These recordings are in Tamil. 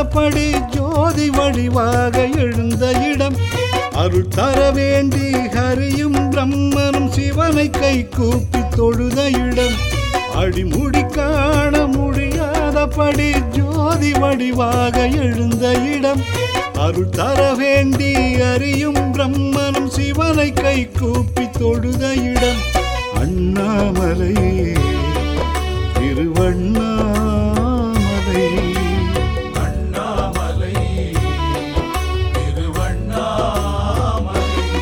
முடியாதபடி ஜோதி வடிவாக எழுந்த இடம். அருள் தர வேண்டி ஹரியும் பிரம்மனும் சிவனை கை கூப்பி தொழுத இடம். அடிமுடி காண முடியாதபடி ஜோதி வடிவாக எழுந்த இடம். அருள் தர வேண்டி ஹரியும் பிரம்மனும் சிவனை கை கூப்பி தொழுத இடம். அண்ணாமலை திருவண்ணாமலை. அண்ணாமலை திருவண்ணாமலை.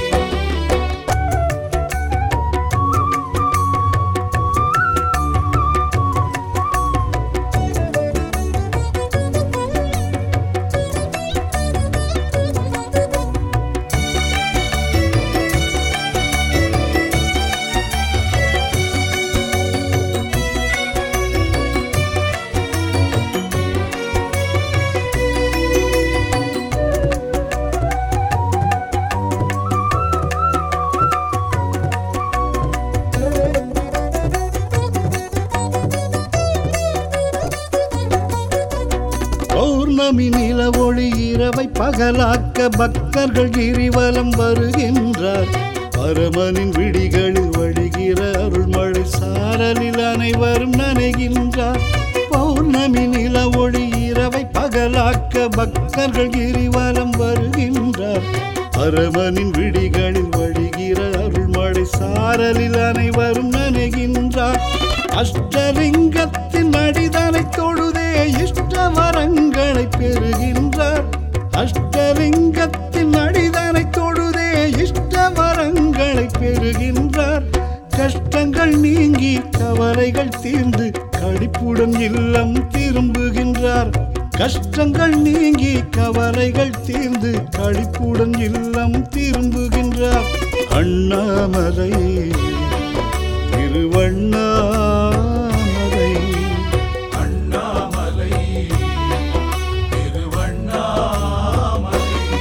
பௌர்ணமி நில ஒளி இரவை பகலாக்க பக்தர்கள் கிரிவலம் வருகின்றார். பரமனின் விடிகளில் வழிகிற அருள்மழை சாரலில் அனைவரும் நனைகின்றார். பௌர்ணமி நில ஒளி இரவை பகலாக்க பக்தர்கள் கிரிவலம் வருகின்றார். பரமனின் விடிகளில் வழிகிற அருள்மழை சாரலில் அனைவரும் நனைகின்றார். அஷ்டலிங்கத்தின் அடிதனை தொழுதே இஷ்ட வரங்களை பெறுகின்றார். அஷ்டலிங்கத்தின் அடிதனை தொழுதே இஷ்ட வரங்களை பெறுகின்றார். கஷ்டங்கள் நீங்கி கவலைகள் தீர்ந்து களிப்புடன் இல்லம் திரும்புகின்றார். கஷ்டங்கள் நீங்கி கவலைகள் தீர்ந்து களிப்புடன் இல்லம் திரும்புகின்றார். அண்ணாமலை திருவண்ணாமலை. அண்ணாமலை திருவண்ணாமலை.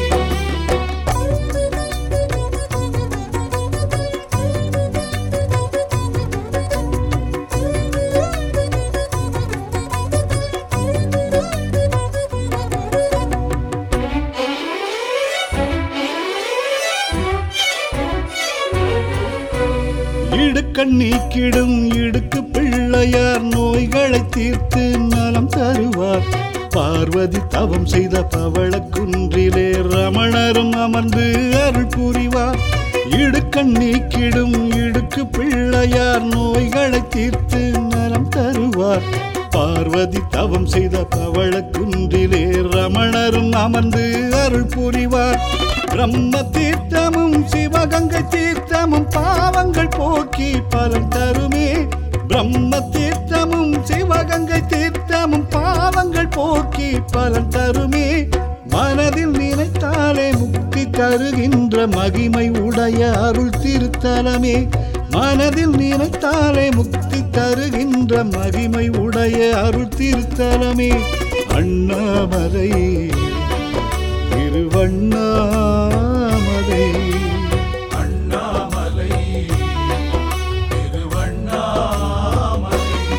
இடுக்கண் நீக்கிடும் இடுக்கு பிள்ளையார் நோய்களை தீர்த்து நலம் தருவார். பார்வதி தவம் செய்த பவள குன்றிலே ரமணரும் அமர்ந்து அருள் புரிவார். இடுக்கண் நீக்கிடும் இடுக்கு பிள்ளையார் நோய்களை தீர்த்து நலம் தருவார். பார்வதி தவம் செய்த பவள குன்றிலே ரமணரும் அமர்ந்து அருள் புரிவார். பிரம்ம தீர்த்தமும் சிவகங்கை தீர்த்தமும் பாவங்கள் போக்கி பலன் தருமே. பிரம்ம தீர்த்தமும் சிவகங்கை தீர்த்தமும் பாவங்கள் போக்கி பலன் தருமே. மனதில் நினைத்தாலே முக்தி தருகின்ற மகிமை உடைய அருள் திருத்தலமே. மனதில் நினைத்தாலே முக்தி தருகின்ற மகிமை உடைய அருள் திருத்தலமே. அண்ணாமலை திருவண்ணாமலை. அண்ணாமலை திருவண்ணாமலை.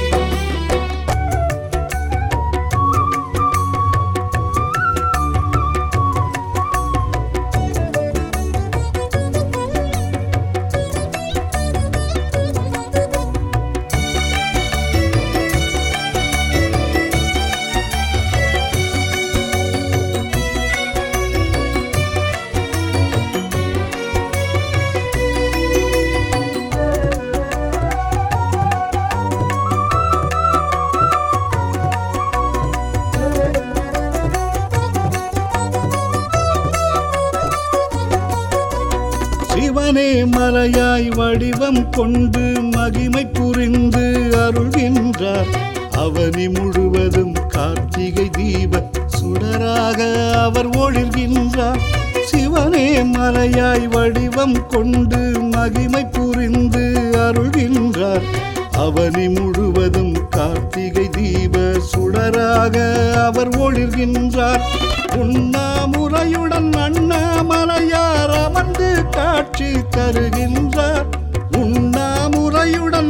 சிவனே மலையாய் வடிவம் கொண்டு மகிமை புரிந்து அருள்கின்றார். அவனி முழுவதும் கார்த்திகை தீப சுடராக அவர் ஒளிர்கின்றார். சிவனே மலையாய் வடிவம் கொண்டு மகிமை புரிந்து அருள்கின்றார். அவனி முழுவதும் கார்த்திகை தீப சுடராக அவர் ஒளிர்கின்றார். உண்ணாமுறையுடன் அண்ணாமலையார் அமர்ந்து காட்சி தருகின்றார். உண்ணாமுறையுடன்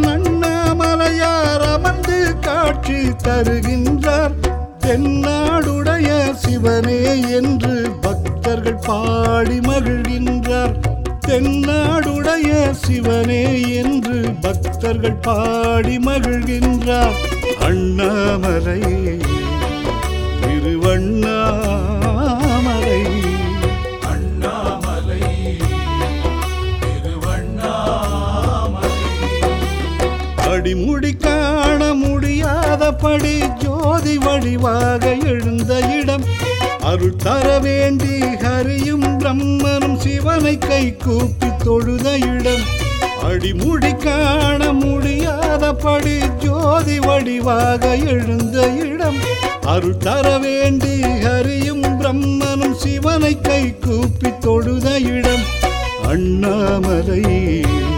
அண்ணாமலையார் அமர்ந்து காட்சி தருகின்றார். தென்னாடுடைய மகிழ்கின்றார். தென்னாடுடைய சிவனே என்று பக்தர்கள் பாடி மகிழ்கின்றார். அண்ணாமலை திருவண்ணாமலை அண்ணாமலை திருவண்ணாமலை அடிமுடி காண முடியாதபடி ஜோதி வடிவாக எழுந்த இடம். அருள் தர வேண்டி ஹரியும் பிரம்மனும் சிவனை கை கூப்பி தொழுத இடம். அடிமுடி காண முடியாதபடி ஜோதி வடிவாக எழுந்த இடம். அருள் தர வேண்டி ஹரியும் பிரம்மனும் சிவனை கை கூப்பி தொழுத இடம். அண்ணாமலை